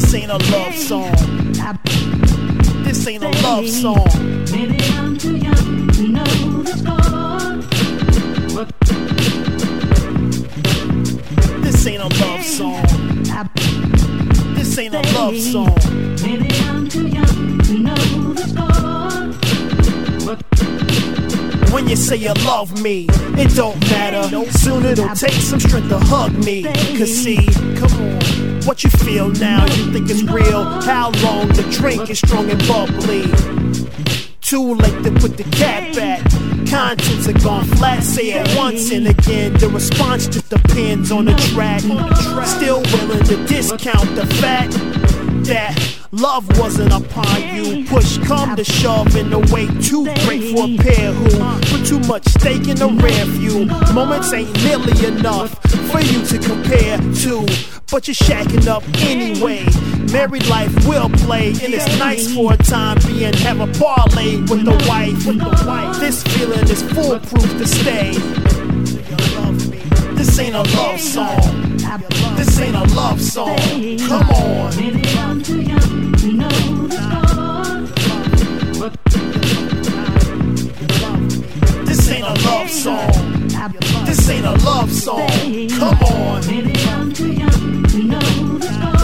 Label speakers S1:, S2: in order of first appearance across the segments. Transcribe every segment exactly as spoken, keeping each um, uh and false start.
S1: This ain't a love song. This ain't a love song.
S2: Maybe I'm too young to know the score.
S1: This ain't a love song. This ain't a love song.
S2: Maybe I'm too young to know the score.
S1: When you say you love me, it don't matter. Soon it'll take some strength to hug me. Cause see, come on, what you feel now, you think it's real. How long the drink is strong and bubbly. Too late to put the cat back. Contents are gone flat, say it once and again. The response just depends on the track. Still willing to discount the fact that love wasn't upon you. Push come to shove in the way too great for a pair who put too much stake in the rear view. Moments ain't nearly enough for you to compare to, but you're shacking up anyway. Married life will play, and it's nice for a time being. Have a parlay with the wife. With the wife. This feeling is foolproof to stay. This ain't a love song. This ain't a love song. Come on.
S2: Maybe I'm too young to know the score.
S1: This ain't a love song. This ain't a love song. Come on.
S2: Maybe I'm too young to know the score.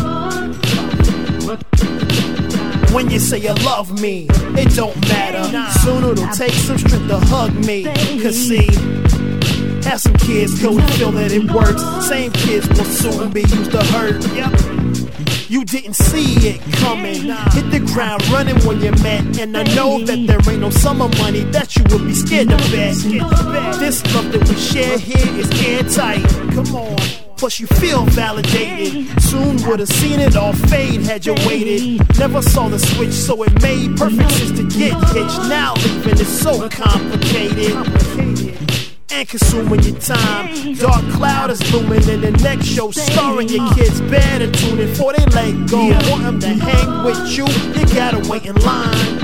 S1: When you say you love me, it don't matter. Soon it'll take some strength to hug me. Cause see, have some kids go and feel that it works. Same kids will soon be used to hurt. Yep. You didn't see it coming. Hit the ground running when you met. And I know that there ain't no summer money that you would be scared to bet. This love that we share here is airtight. Come on. Plus you feel validated. Soon would've seen it all fade had you waited. Never saw the switch, so it made perfect sense to get hitched. Now leaving is so complicated and consuming your time. Dark cloud is looming in the next show, starring your kids. Better tune in before they let go. Want them to hang with you, you gotta wait in line.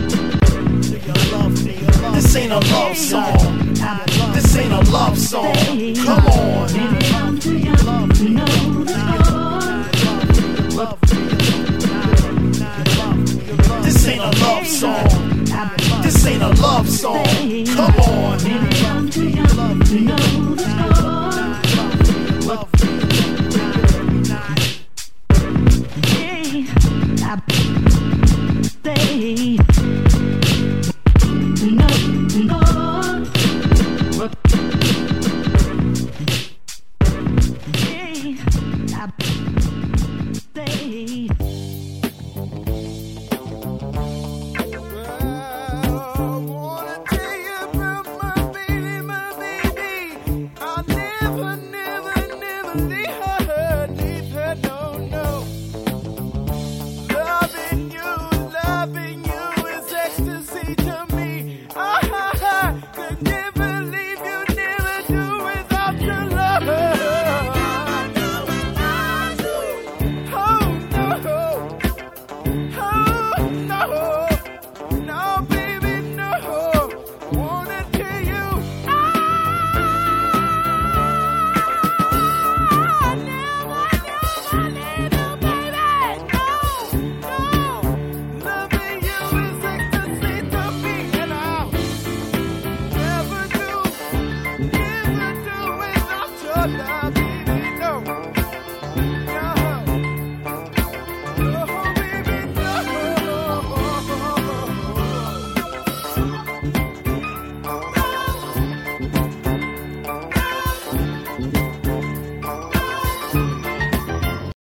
S1: This ain't a love song. This ain't a love song. Come on.
S2: Maybe I'm too young to know the score.
S1: This ain't a love song. This ain't a love song. Come on.
S2: Maybe I'm too young to know the score. Hey, I say, no, no. Hey, I say.